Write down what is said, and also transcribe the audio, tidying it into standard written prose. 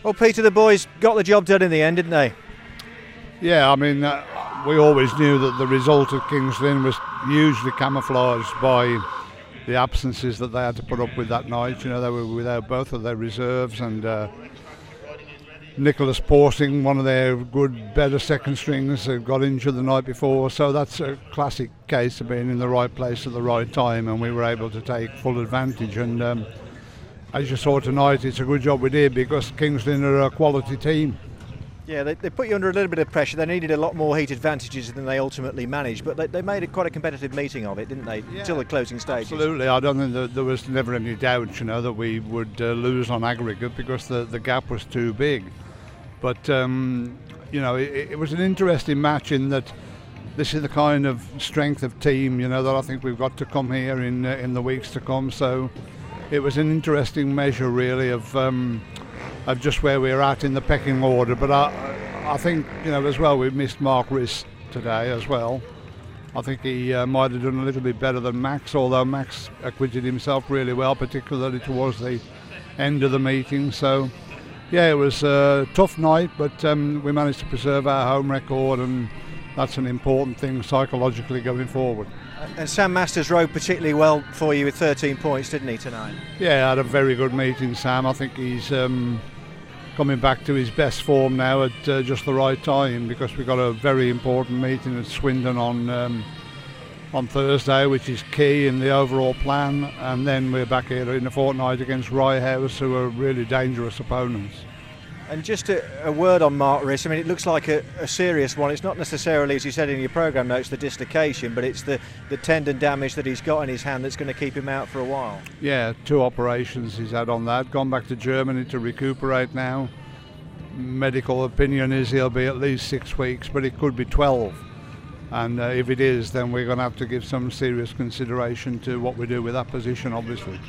Well, Peter, the boys got the job done in the end, didn't they? Yeah, I mean, we always knew that the result of King's Lynn was hugely camouflaged by the absences that they had to put up with that night. You know, they were without both of their reserves, and Nicholas Porsing, one of their better second strings, got injured the night before. So that's a classic case of being in the right place at the right time, and we were able to take full advantage. And as you saw tonight, it's a good job we did, because King's Lynn are a quality team. Yeah, they put you under a little bit of pressure. They needed a lot more heat advantages than they ultimately managed, but they made it quite a competitive meeting of it, didn't they, until the closing stages? Absolutely. I don't think that there was never any doubt, you know, that we would lose on aggregate, because the gap was too big. But, you know, it was an interesting match in that this is the kind of strength of team, you know, that I think we've got to come here in the weeks to come. So it was an interesting measure, really, of just where we're at in the pecking order. But I think, you know, as well, we've missed Mark Riss today as well. I think he might have done a little bit better than Max, although Max acquitted himself really well, particularly towards the end of the meeting. So yeah, it was a tough night, but we managed to preserve our home record, and that's an important thing psychologically going forward. And Sam Masters rode particularly well for you with 13 points, didn't he, tonight? Yeah, had a very good meeting, Sam. I think he's coming back to his best form now at just the right time, because we've got a very important meeting at Swindon on Thursday, which is key in the overall plan, and then we're back here in a fortnight against Rye House, who are really dangerous opponents. And just a word on Mark Riss. I mean, it looks like a serious one. It's not necessarily, as you said in your programme notes, the dislocation, but it's the tendon damage that he's got in his hand that's going to keep him out for a while. Yeah, 2 operations he's had on that. Gone back to Germany to recuperate now. Medical opinion is he'll be at least 6 weeks, but it could be 12. And if it is, then we're going to have to give some serious consideration to what we do with that position, obviously.